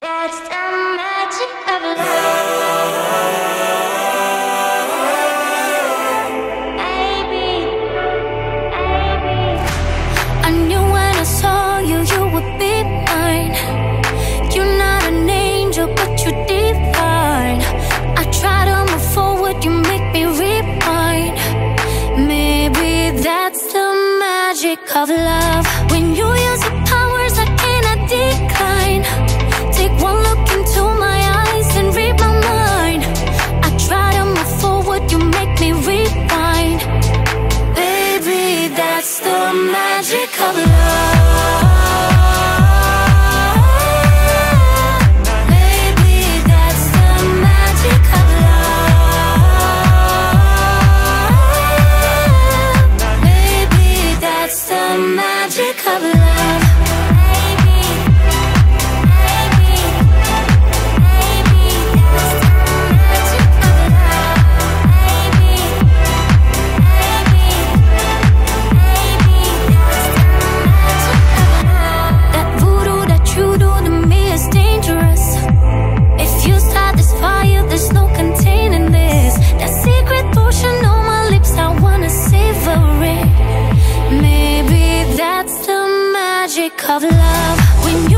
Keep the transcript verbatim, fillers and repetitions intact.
That's the magic of love, baby, baby. I knew when I saw you, you would be mine. You're not an angel, but you're divine. I try to move forward, you make me rewind. Maybe that's the magic of love. When you use your powers, I cannot decline. Take one look into my eyes and read my mind. I try to move forward, you make me rewind. Baby, that's the magic of love. Baby, that's the magic of love. Baby, that's the magic of love. Of love, when you